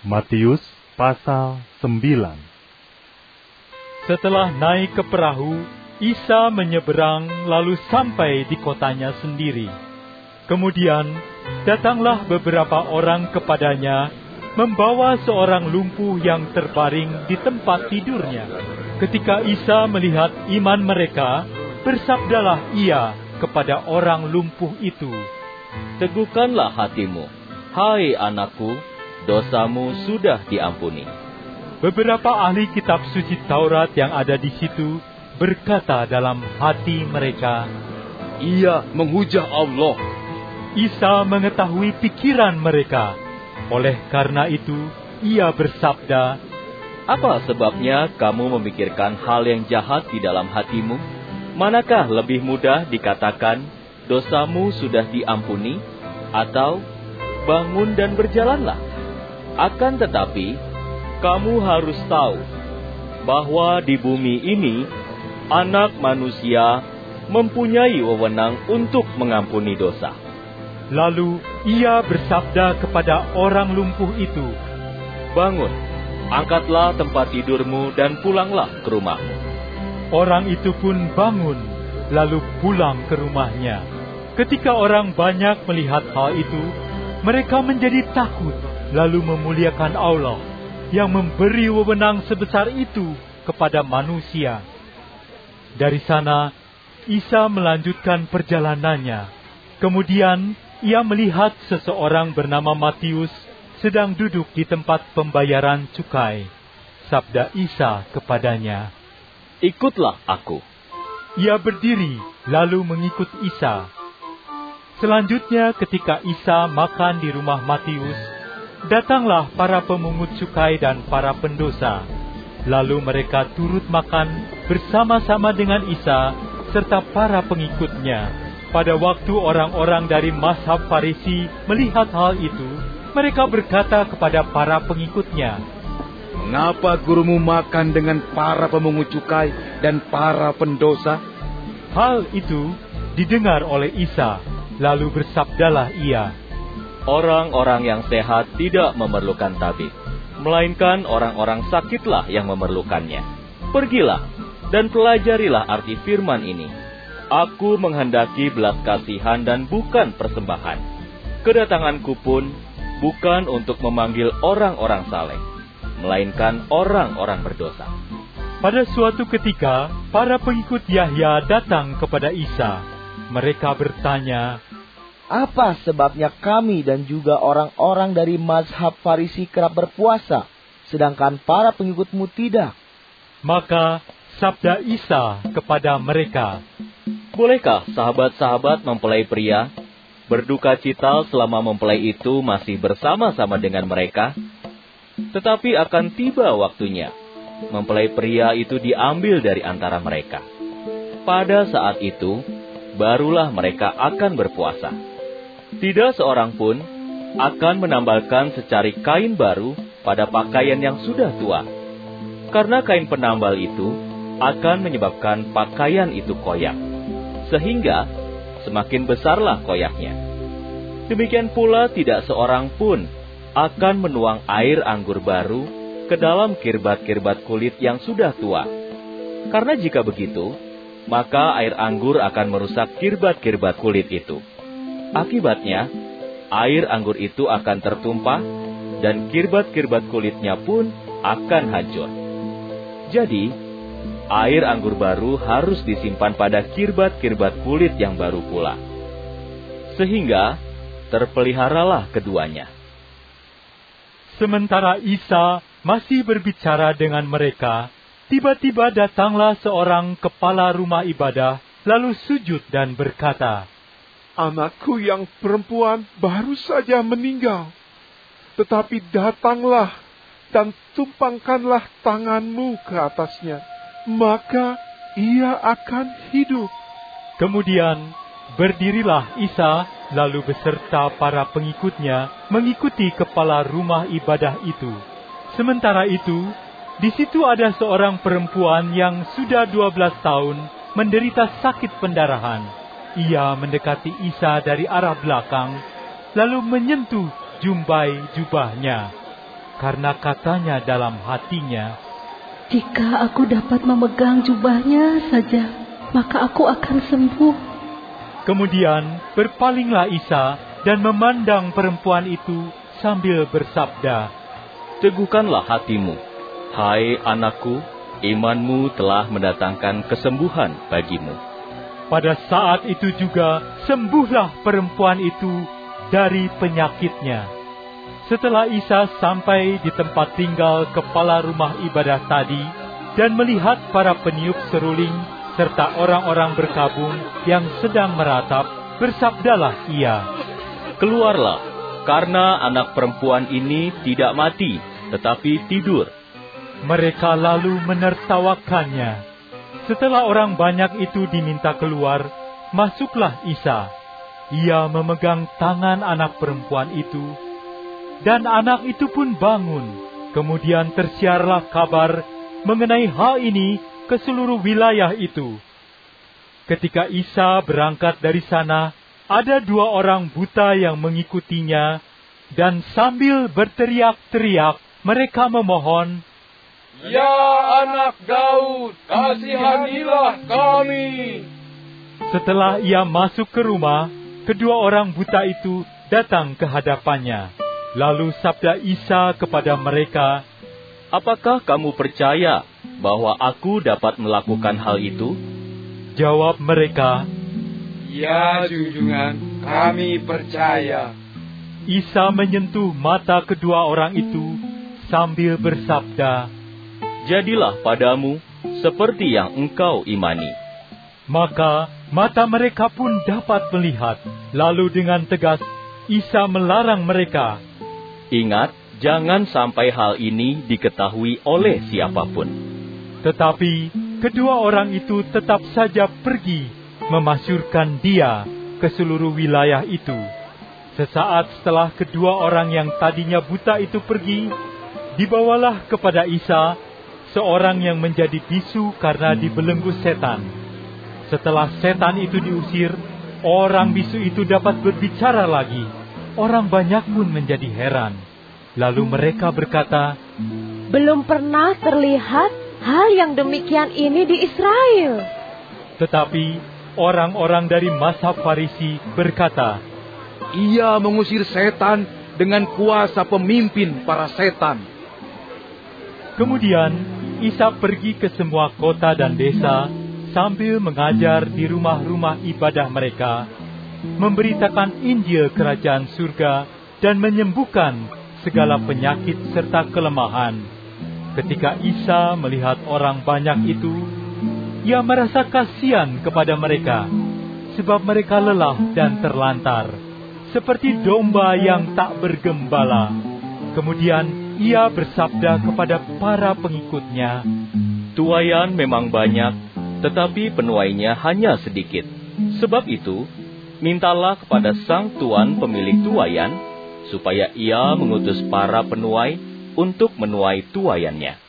Matius pasal 9. Setelah naik ke perahu, Isa menyeberang lalu sampai di kotanya sendiri. Kemudian datanglah beberapa orang kepadanya, membawa seorang lumpuh yang terbaring di tempat tidurnya. Ketika Isa melihat iman mereka, bersabdalah ia kepada orang lumpuh itu, "Teguhkanlah hatimu, hai anakku, dosamu sudah diampuni." Beberapa ahli kitab suci Taurat yang ada di situ berkata dalam hati mereka, "Ia menghujah Allah." Isa mengetahui pikiran mereka. Oleh karena itu, ia bersabda, "Apa sebabnya kamu memikirkan hal yang jahat di dalam hatimu? Manakah lebih mudah dikatakan, dosamu sudah diampuni, atau bangun dan berjalanlah? Akan tetapi, kamu harus tahu bahwa di bumi ini, Anak Manusia mempunyai wewenang untuk mengampuni dosa." Lalu ia bersabda kepada orang lumpuh itu, "Bangun, angkatlah tempat tidurmu dan pulanglah ke rumahmu." Orang itu pun bangun, lalu pulang ke rumahnya. Ketika orang banyak melihat hal itu, mereka menjadi takut, lalu memuliakan Allah yang memberi wewenang sebesar itu kepada manusia. Dari sana, Isa melanjutkan perjalanannya. Kemudian, ia melihat seseorang bernama Matius sedang duduk di tempat pembayaran cukai. Sabda Isa kepadanya, "Ikutlah aku." Ia berdiri lalu mengikut Isa. Selanjutnya ketika Isa makan di rumah Matius, datanglah para pemungut cukai dan para pendosa. Lalu mereka turut makan bersama-sama dengan Isa serta para pengikutnya. Pada waktu orang-orang dari mazhab Farisi melihat hal itu, mereka berkata kepada para pengikutnya, "Mengapa gurumu makan dengan para pemungut cukai dan para pendosa?" Hal itu didengar oleh Isa, lalu bersabdalah ia, "Orang-orang yang sehat tidak memerlukan tabib, melainkan orang-orang sakitlah yang memerlukannya. Pergilah dan pelajarilah arti firman ini. Aku menghendaki belas kasihan dan bukan persembahan. Kedatanganku pun bukan untuk memanggil orang-orang saleh, melainkan orang-orang berdosa." Pada suatu ketika, para pengikut Yahya datang kepada Isa. Mereka bertanya, "Apa sebabnya kami dan juga orang-orang dari mazhab Farisi kerap berpuasa, sedangkan para pengikutmu tidak?" Maka sabda Isa kepada mereka, "Bolehkah sahabat-sahabat mempelai pria berduka cita selama mempelai itu masih bersama-sama dengan mereka? Tetapi akan tiba waktunya, mempelai pria itu diambil dari antara mereka. Pada saat itu, barulah mereka akan berpuasa. Tidak seorang pun akan menambalkan secari kain baru pada pakaian yang sudah tua, karena kain penambal itu akan menyebabkan pakaian itu koyak, sehingga semakin besarlah koyaknya. Demikian pula tidak seorang pun akan menuang air anggur baru ke dalam kirbat-kirbat kulit yang sudah tua. Karena jika begitu, maka air anggur akan merusak kirbat-kirbat kulit itu. Akibatnya, air anggur itu akan tertumpah dan kirbat-kirbat kulitnya pun akan hancur. Jadi, air anggur baru harus disimpan pada kirbat-kirbat kulit yang baru pula, sehingga terpeliharalah keduanya." Sementara Isa masih berbicara dengan mereka, tiba-tiba datanglah seorang kepala rumah ibadah, lalu sujud dan berkata, "Anakku yang perempuan baru saja meninggal. Tetapi datanglah dan tumpangkanlah tanganmu ke atasnya, maka ia akan hidup." Kemudian berdirilah Isa, lalu beserta para pengikutnya mengikuti kepala rumah ibadah itu. Sementara itu, di situ ada seorang perempuan yang sudah 12 tahun menderita sakit pendarahan. Ia mendekati Isa dari arah belakang, lalu menyentuh jumbai jubahnya. karena katanya dalam hatinya, "Jika aku dapat memegang jubahnya saja, maka aku akan sembuh." Kemudian berpalinglah Isa dan memandang perempuan itu sambil bersabda, "Teguhkanlah hatimu, hai anakku, imanmu telah mendatangkan kesembuhan bagimu." Pada saat itu juga sembuhlah perempuan itu dari penyakitnya. Setelah Isa sampai di tempat tinggal kepala rumah ibadah tadi dan melihat para peniup seruling serta orang-orang berkabung yang sedang meratap, bersabdalah ia, "Keluarlah, karena anak perempuan ini tidak mati, tetapi tidur." Mereka lalu menertawakannya. Setelah orang banyak itu diminta keluar, masuklah Isa. Ia memegang tangan anak perempuan itu, dan anak itu pun bangun. Kemudian tersiarlah kabar mengenai hal ini ke seluruh wilayah itu. Ketika Isa berangkat dari sana, ada 2 orang buta yang mengikutinya, dan sambil berteriak-teriak, mereka memohon, "Ya anak Daud, kasihanilah kami." Setelah ia masuk ke rumah, kedua orang buta itu datang ke hadapannya. Lalu sabda Isa kepada mereka, "Apakah kamu percaya bahwa aku dapat melakukan hal itu?" Jawab mereka, "Ya junjungan, kami percaya." Isa menyentuh mata kedua orang itu sambil bersabda, "Jadilah padamu seperti yang engkau imani." Maka mata mereka pun dapat melihat. Lalu dengan tegas Isa melarang mereka, "Ingat, jangan sampai hal ini diketahui oleh siapapun." Tetapi kedua orang itu tetap saja pergi memasyurkan dia ke seluruh wilayah itu. Sesaat setelah kedua orang yang tadinya buta itu pergi, dibawalah kepada Isa seorang yang menjadi bisu karena dibelenggu setan. Setelah setan itu diusir, orang bisu itu dapat berbicara lagi. Orang banyak pun menjadi heran. Lalu mereka berkata, "Belum pernah terlihat hal yang demikian ini di Israel." Tetapi orang-orang dari mazhab Farisi berkata, "Ia mengusir setan dengan kuasa pemimpin para setan." Kemudian Isa pergi ke semua kota dan desa sambil mengajar di rumah-rumah ibadah mereka, memberitakan Injil Kerajaan Surga dan menyembuhkan segala penyakit serta kelemahan. Ketika Isa melihat orang banyak itu, ia merasa kasihan kepada mereka, sebab mereka lelah dan terlantar, seperti domba yang tak bergembala. Kemudian ia bersabda kepada para pengikutnya, "Tuaian memang banyak, tetapi penuainya hanya sedikit. Sebab itu, mintalah kepada sang tuan pemilik tuaian, supaya ia mengutus para penuai untuk menuai tuaiannya."